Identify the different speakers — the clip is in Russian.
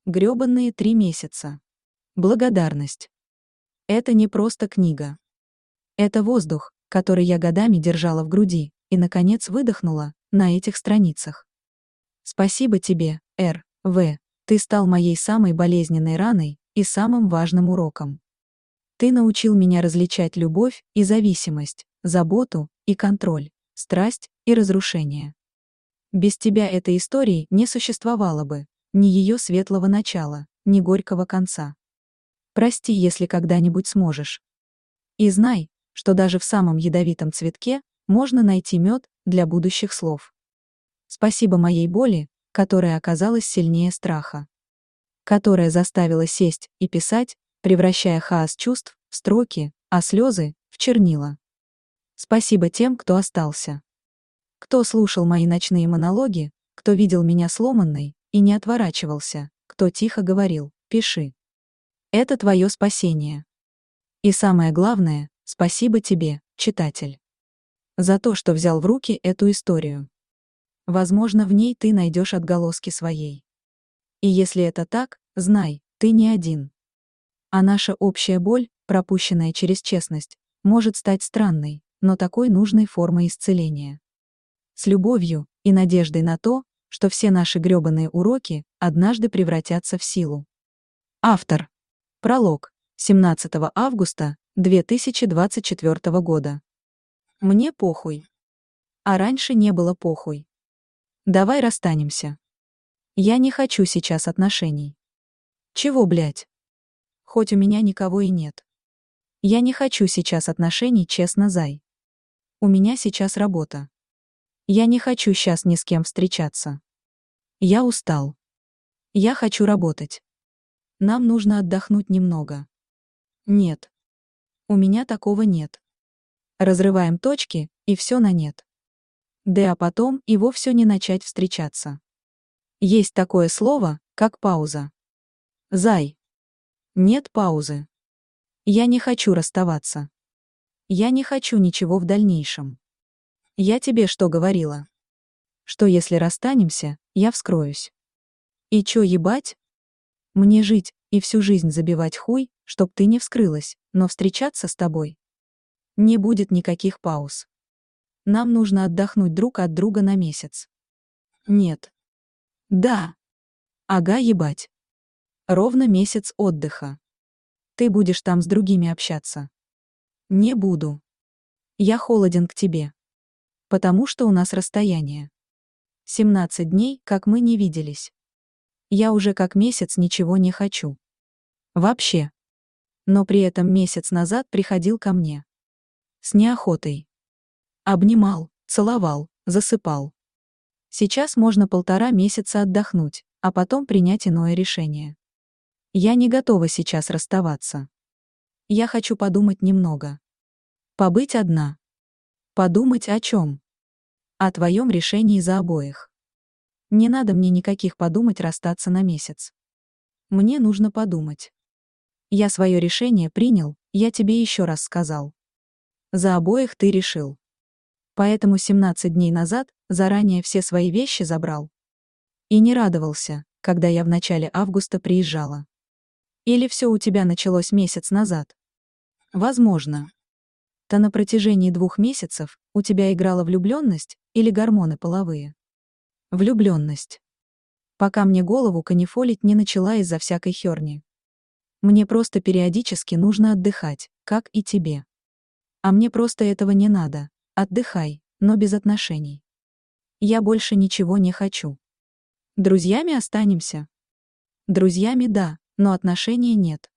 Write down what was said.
Speaker 1: Грёбаные 3 месяца. Благодарность. Это не просто книга. Это воздух, который я годами держала в груди, и, наконец, выдохнула на этих страницах. Спасибо тебе, Р.В. Ты стал моей самой болезненной раной и самым важным уроком. Ты научил меня различать любовь и зависимость, заботу и контроль, страсть и разрушение. Без тебя этой истории не существовало бы, ни ее светлого начала, ни горького конца. Прости, если когда-нибудь сможешь. И знай, что даже в самом ядовитом цветке можно найти мед для будущих слов. Спасибо моей боли, которая оказалась сильнее страха. Которая заставила сесть и писать, превращая хаос чувств в строки, а слезы — в чернила. Спасибо тем, кто остался. Кто слушал мои ночные монологи, кто видел меня сломанной и не отворачивался, кто тихо говорил: «Пиши». Это твое спасение. И самое главное, спасибо тебе, читатель. За то, что взял в руки эту историю. Возможно, в ней ты найдешь отголоски своей. И если это так, знай, ты не один. А наша общая боль, пропущенная через честность, может стать странной, но такой нужной формой исцеления. С любовью и надеждой на то, что все наши грёбаные уроки однажды превратятся в силу. Автор. Пролог. 17 августа 2024 года. Мне похуй. А раньше не было похуй. Давай расстанемся. Я не хочу сейчас отношений. Чего, блядь? Хоть у меня никого и нет. Я не хочу сейчас отношений, честно, зай. У меня сейчас работа. Я не хочу сейчас ни с кем встречаться. Я устал. Я хочу работать. Нам нужно отдохнуть немного. Нет. У меня такого нет. Разрываем точки, и все на нет. Да, а потом и вовсе не начать встречаться. Есть такое слово, как пауза. Зай. Нет паузы. Я не хочу расставаться. Я не хочу ничего в дальнейшем. Я тебе что говорила? Что если расстанемся, я вскроюсь. И чё ебать? Мне жить и всю жизнь забивать хуй, чтоб ты не вскрылась, но встречаться с тобой. Не будет никаких пауз. Нам нужно отдохнуть друг от друга на месяц. Нет. Да. Ага, ебать. Ровно месяц отдыха. Ты будешь там с другими общаться. Не буду. Я холоден к тебе. Потому что у нас расстояние. 17 дней, как мы не виделись. Я уже как месяц ничего не хочу. Вообще. Но при этом месяц назад приходил ко мне. С неохотой. Обнимал, целовал, засыпал. Сейчас можно 1,5 месяца отдохнуть, а потом принять иное решение. Я не готова сейчас расставаться. Я хочу подумать немного. Побыть одна. Подумать о чем? О твоем решении за обоих. Не надо мне никаких подумать расстаться на месяц. Мне нужно подумать. Я свое решение принял, я тебе еще раз сказал. За обоих ты решил. Поэтому 17 дней назад заранее все свои вещи забрал. И не радовался, когда я в начале августа приезжала. Или все у тебя началось месяц назад? Возможно. То на протяжении 2 месяцев у тебя играла влюбленность или гормоны половые? Влюбленность. Пока мне голову канифолить не начала из-за всякой херни. Мне просто периодически нужно отдыхать, как и тебе. А мне просто этого не надо. Отдыхай, но без отношений. Я больше ничего не хочу. Друзьями останемся? Друзьями да, но отношений нет.